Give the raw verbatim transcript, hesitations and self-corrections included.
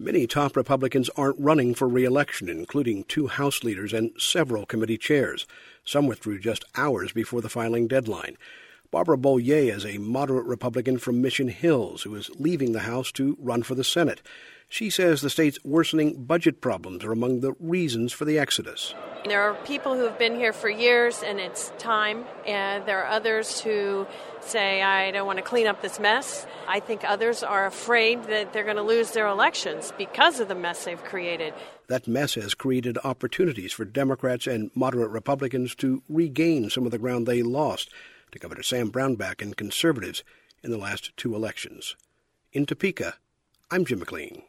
Many top Republicans aren't running for re-election, including two House leaders and several committee chairs. Some withdrew just hours before the filing deadline. Barbara Bollier is a moderate Republican from Mission Hills who is leaving the House to run for the Senate. She says the state's worsening budget problems are among the reasons for the exodus. There are people who have been here for years and it's time, and there are others who say, I don't want to clean up this mess. I think others are afraid that they're going to lose their elections because of the mess they've created. That mess has created opportunities for Democrats and moderate Republicans to regain some of the ground they lost to Governor Sam Brownback and conservatives in the last two elections. In Topeka, I'm Jim McLean.